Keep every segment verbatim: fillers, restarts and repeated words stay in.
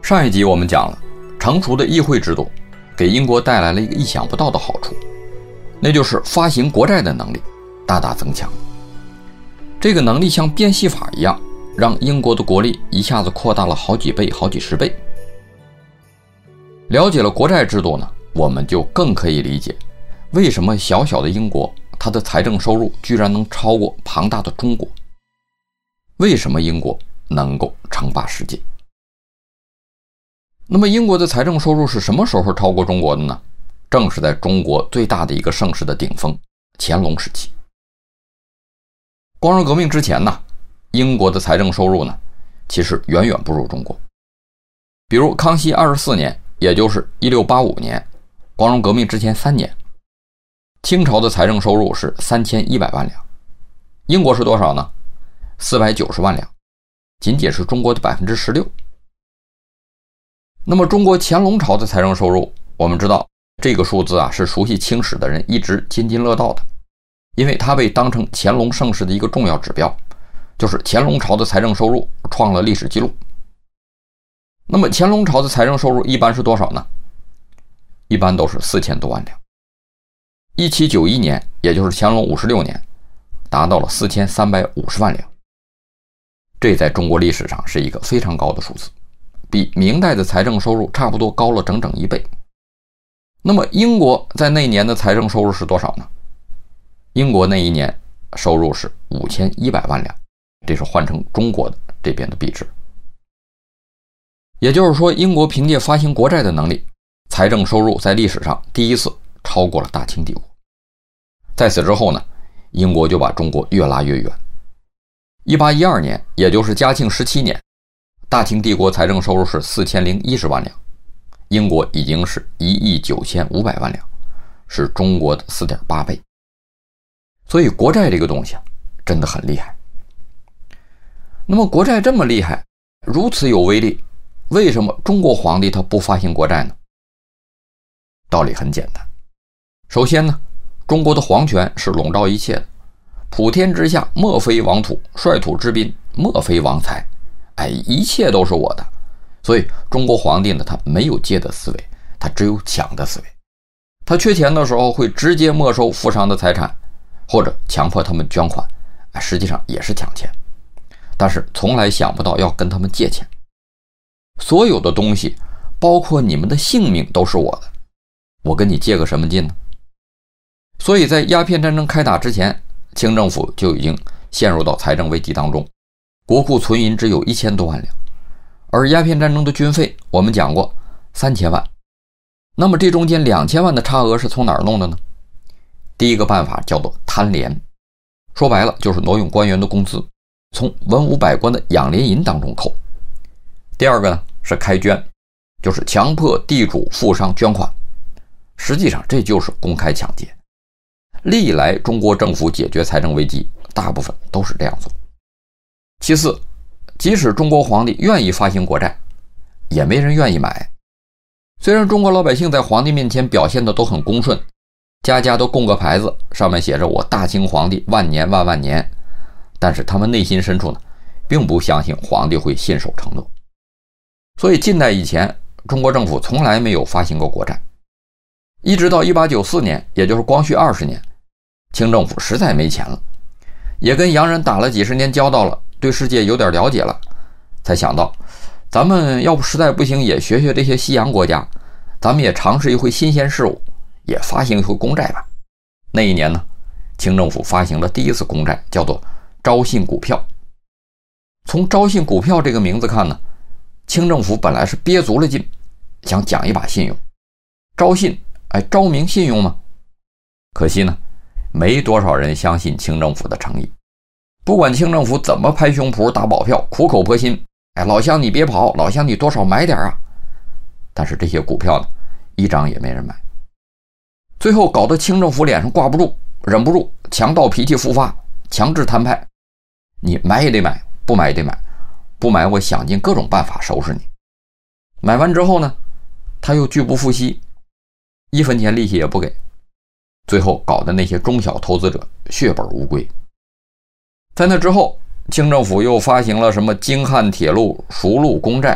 上一集我们讲了，成熟的议会制度给英国带来了一个意想不到的好处，那就是发行国债的能力大大增强。这个能力像变戏法一样，让英国的国力一下子扩大了好几倍、好几十倍。了解了国债制度呢，我们就更可以理解为什么小小的英国它的财政收入居然能超过庞大的中国，为什么英国能够称霸世界。那么英国的财政收入是什么时候超过中国的呢？正是在中国最大的一个盛世的顶峰，乾隆时期。光荣革命之前呢，英国的财政收入呢，其实远远不如中国。比如康熙二十四年，也就是一六八五年，光荣革命之前三年，清朝的财政收入是三千一百万两，英国是多少呢？四百九十万两，仅仅是中国的 百分之十六。那么中国乾隆朝的财政收入，我们知道这个数字啊，是熟悉清史的人一直津津乐道的，因为它被当成乾隆盛世的一个重要指标，就是乾隆朝的财政收入创了历史记录。那么乾隆朝的财政收入一般是多少呢？一般都是四千多万两。一七九一年，也就是乾隆五十六年，达到了四千三百五十万两。这在中国历史上是一个非常高的数字，比明代的财政收入差不多高了整整一倍。那么英国在那一年的财政收入是多少呢？英国那一年收入是五千一百万两，这是换成中国的这边的币值。也就是说，英国凭借发行国债的能力，财政收入在历史上第一次超过了大清帝国。在此之后呢，英国就把中国越拉越远。一八一二年，也就是嘉庆十七年，大清帝国财政收入是四千零一十万两，英国已经是一亿九千五百万两，是中国的 四点八倍。所以国债这个东西啊，真的很厉害。那么国债这么厉害，如此有威力，为什么中国皇帝他不发行国债呢？道理很简单。首先呢，中国的皇权是笼罩一切的，普天之下莫非王土，率土之滨莫非王财，哎，一切都是我的。所以中国皇帝呢，他没有借的思维，他只有抢的思维。他缺钱的时候会直接没收富商的财产，或者强迫他们捐款，实际上也是抢钱，但是从来想不到要跟他们借钱。所有的东西，包括你们的性命都是我的，我跟你借个什么劲呢？所以在鸦片战争开打之前，清政府就已经陷入到财政危机当中，国库存银只有一千多万两，而鸦片战争的军费我们讲过三千万，那么这中间两千万的差额是从哪儿弄的呢？第一个办法叫做贪廉，说白了就是挪用官员的工资，从文武百官的养廉银当中扣。第二个呢是开捐，就是强迫地主富商捐款，实际上这就是公开抢劫。历来中国政府解决财政危机大部分都是这样做。其次，即使中国皇帝愿意发行国债，也没人愿意买。虽然中国老百姓在皇帝面前表现的都很恭顺，家家都供个牌子，上面写着我大清皇帝万年万万年，但是他们内心深处呢，并不相信皇帝会信守承诺。所以近代以前，中国政府从来没有发行过国债。一直到一八九四年，也就是光绪二十年，清政府实在没钱了，也跟洋人打了几十年交道了，对世界有点了解了，才想到咱们要不实在不行也学学这些西洋国家，咱们也尝试一回新鲜事物，也发行一回公债吧。那一年呢，清政府发行了第一次公债，叫做招信股票。从招信股票这个名字看呢，清政府本来是憋足了劲，想讲一把信用。招信，哎，招明信用吗？可惜呢，没多少人相信清政府的诚意。不管清政府怎么拍胸脯打保票，苦口婆心，哎，老乡你别跑，老乡你多少买点啊。但是这些股票呢，一张也没人买。最后搞得清政府脸上挂不住，忍不住，强盗脾气复发，强制摊派。你买也得买，不买也得买，不买我想尽各种办法收拾你。买完之后呢，他又拒不付息，一分钱利息也不给，最后搞得那些中小投资者血本无归。在那之后，清政府又发行了什么京汉铁路、熟路公债，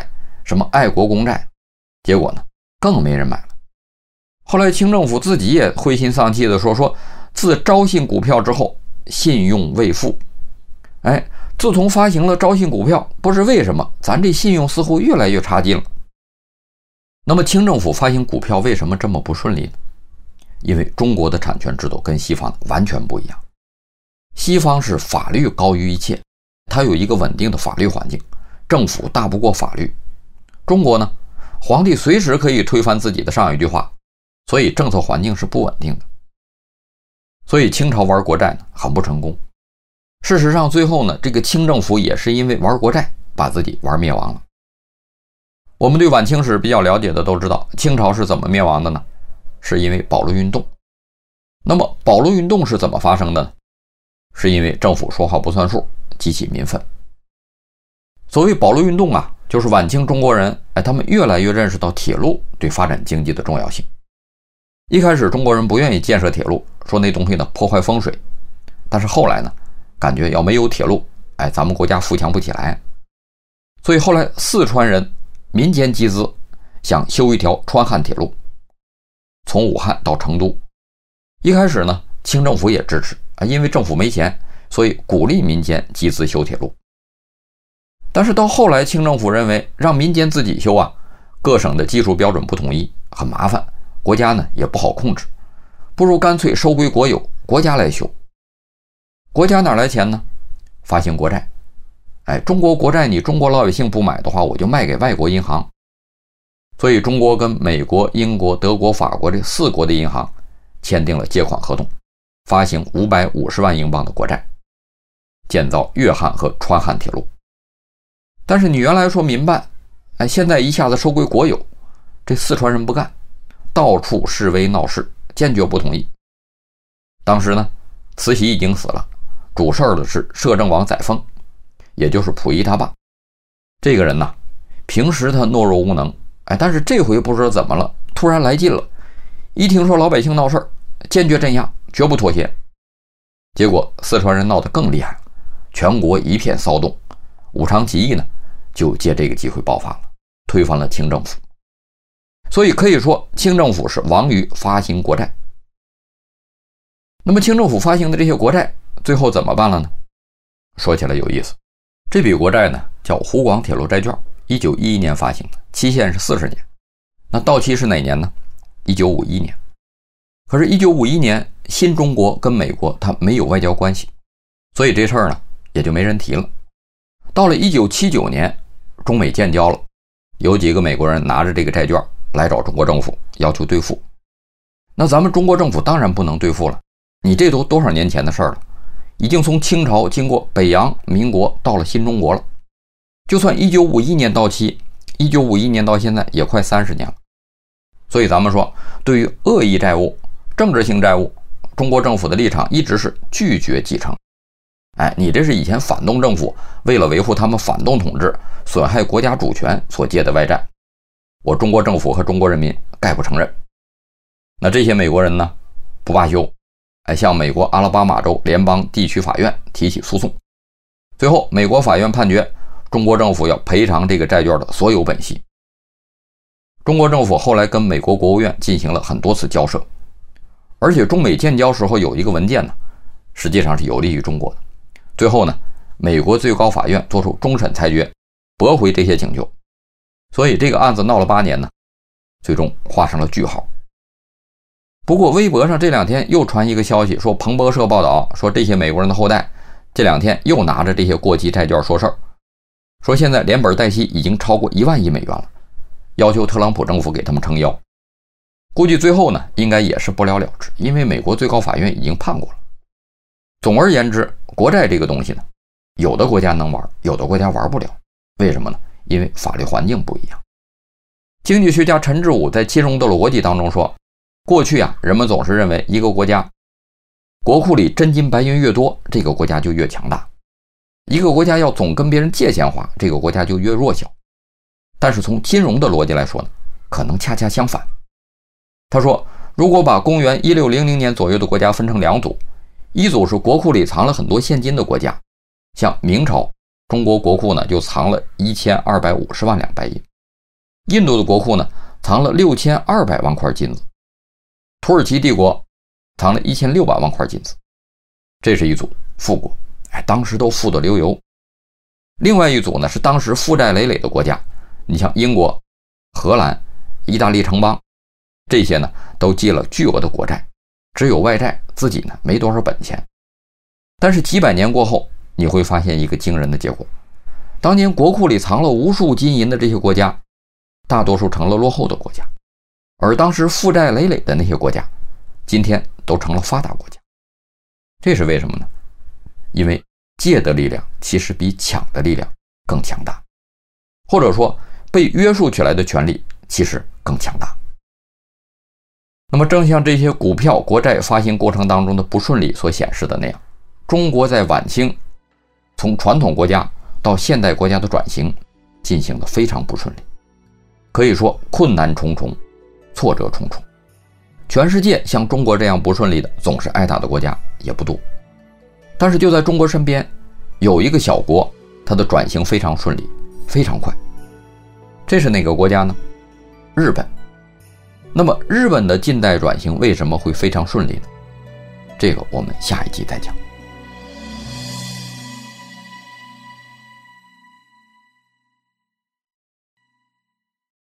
什么爱国公债，结果呢更没人买了。后来清政府自己也灰心丧气的说说自招信股票之后信用未复。哎，自从发行了招信股票，不知为什么咱这信用似乎越来越差劲了。那么清政府发行股票为什么这么不顺利呢？因为中国的产权制度跟西方完全不一样。西方是法律高于一切，它有一个稳定的法律环境，政府大不过法律。中国呢，皇帝随时可以推翻自己的上一句话，所以政策环境是不稳定的。所以清朝玩国债呢很不成功。事实上最后呢，这个清政府也是因为玩国债把自己玩灭亡了。我们对晚清史比较了解的都知道，清朝是怎么灭亡的呢？是因为保路运动。那么保路运动是怎么发生的呢？是因为政府说话不算数，激起民愤。所谓保路运动啊，就是晚清中国人哎，他们越来越认识到铁路对发展经济的重要性。一开始中国人不愿意建设铁路，说那东西呢破坏风水，但是后来呢感觉要没有铁路，哎，咱们国家富强不起来。所以后来四川人民间集资，想修一条川汉铁路，从武汉到成都。一开始呢，清政府也支持啊，因为政府没钱，所以鼓励民间集资修铁路。但是到后来，清政府认为让民间自己修啊，各省的技术标准不统一，很麻烦，国家呢也不好控制，不如干脆收归国有，国家来修。国家哪来钱呢？发行国债。哎，中国国债你中国老百姓不买的话，我就卖给外国银行。所以中国跟美国、英国、德国、法国这四国的银行签订了借款合同，发行五百五十万英镑的国债，建造粤汉和川汉铁路。但是你原来说民办，哎，现在一下子收归国有，这四川人不干，到处示威闹事，坚决不同意。当时呢，慈禧已经死了，主事的是摄政王载沣，也就是溥仪他爸。这个人呢，平时他懦弱无能，哎，但是这回不知道怎么了，突然来劲了，一听说老百姓闹事，坚决镇压，绝不妥协。结果四川人闹得更厉害了，全国一片骚动，武昌起义呢就借这个机会爆发了，推翻了清政府。所以可以说清政府是亡于发行国债。那么清政府发行的这些国债最后怎么办了呢？说起来有意思，这笔国债呢叫湖广铁路债券，一九一一年发行的，期限是四十年。那到期是哪年呢？一九五一年。可是一九五一年新中国跟美国它没有外交关系，所以这事儿呢也就没人提了。到了一九七九年，中美建交了，有几个美国人拿着这个债券来找中国政府要求兑付。那咱们中国政府当然不能兑付了，你这都多少年前的事儿了，已经从清朝经过北洋、民国到了新中国了。就算一九五一年到期，一九五一年到现在也快三十年了。所以咱们说，对于恶意债务、政治性债务，中国政府的立场一直是拒绝继承。哎，你这是以前反动政府为了维护他们反动统治、损害国家主权所借的外债，我中国政府和中国人民概不承认。那这些美国人呢，不罢休，哎，向美国阿拉巴马州联邦地区法院提起诉讼。最后美国法院判决中国政府要赔偿这个债券的所有本息。中国政府后来跟美国国务院进行了很多次交涉，而且中美建交时候有一个文件呢，实际上是有利于中国的。最后呢，美国最高法院做出终审裁决，驳回这些请求。所以这个案子闹了八年呢，最终画上了句号。不过微博上这两天又传一个消息，说彭博社报道说这些美国人的后代这两天又拿着这些过期债券说事儿，说现在连本带息已经超过一万亿美元了，要求特朗普政府给他们撑腰。估计最后呢应该也是不了了之，因为美国最高法院已经判过了。总而言之，国债这个东西呢，有的国家能玩，有的国家玩不了。为什么呢？因为法律环境不一样。经济学家陈志武在金融的逻辑当中说，过去啊，人们总是认为一个国家国库里真金白银越多，这个国家就越强大。一个国家要总跟别人借钱花，这个国家就越弱小。但是从金融的逻辑来说呢，可能恰恰相反。他说，如果把公元一六零零年左右的国家分成两组，一组是国库里藏了很多现金的国家，像明朝，中国国库呢就藏了一千二百五十万两白银。 印度的国库呢藏了六千二百万块金子，土耳其帝国藏了一千六百万块金子。这是一组富国，哎，当时都富得流油。另外一组呢是当时负债累累的国家，你像英国、荷兰、意大利城邦，这些呢都借了巨额的国债，只有外债，自己呢没多少本钱。但是几百年过后，你会发现一个惊人的结果，当年国库里藏了无数金银的这些国家，大多数成了落后的国家，而当时负债累累的那些国家，今天都成了发达国家。这是为什么呢？因为借的力量其实比抢的力量更强大，或者说被约束起来的权利其实更强大。那么正像这些股票国债发行过程当中的不顺利所显示的那样，中国在晚清从传统国家到现代国家的转型进行得非常不顺利，可以说困难重重，挫折重重。全世界像中国这样不顺利的总是挨打的国家也不多，但是就在中国身边有一个小国，它的转型非常顺利，非常快。这是哪个国家呢？日本。那么日本的近代转型为什么会非常顺利呢？这个我们下一集再讲。